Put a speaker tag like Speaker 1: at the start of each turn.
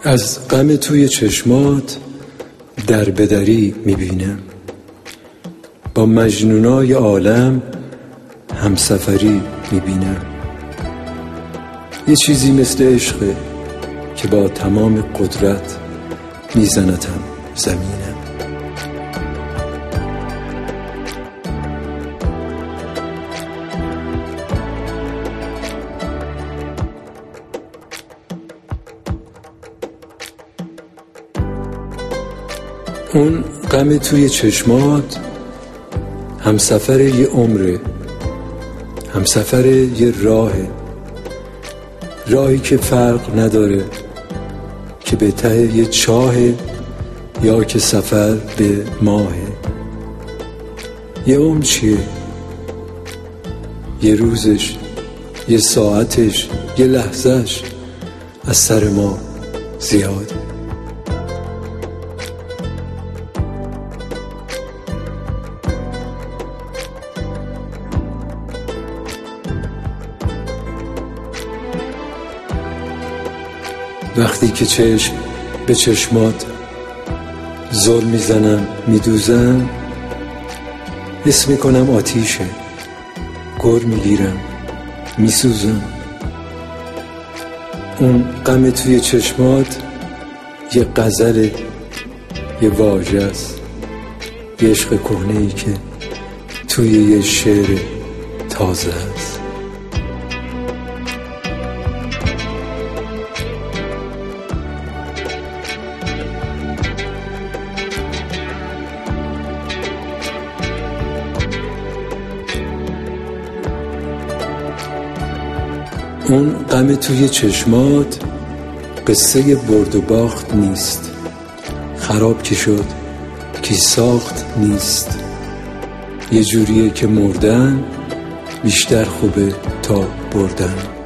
Speaker 1: از غم توی چشمات در بدری میبینم، با مجنونای عالم همسفری میبینم. یه چیزی مثل عشقه که با تمام قدرت میزنتم زمینم. اون غم توی چشمات همسفر یه عمره، همسفر یه راهی که فرق نداره که به ته یه چاهه یا که سفر به ماهه. یه عمر چیه؟ یه روزش، یه ساعتش، یه لحظهش از سر ما زیاده. وقتی که چشم به چشمات زل میزنم میدوزم، حس میکنم آتیشه، گر میگیرم میسوزم. اون غم توی چشمات یه غزل، یه واژه است، یه عشق کهنه‌ای که توی یه شعر تازه است. اون غم توی چشمات قصه برد و باخت نیست، خراب که شد کی ساخت نیست. یه جوریه که مردن بیشتر خوبه تا بردن.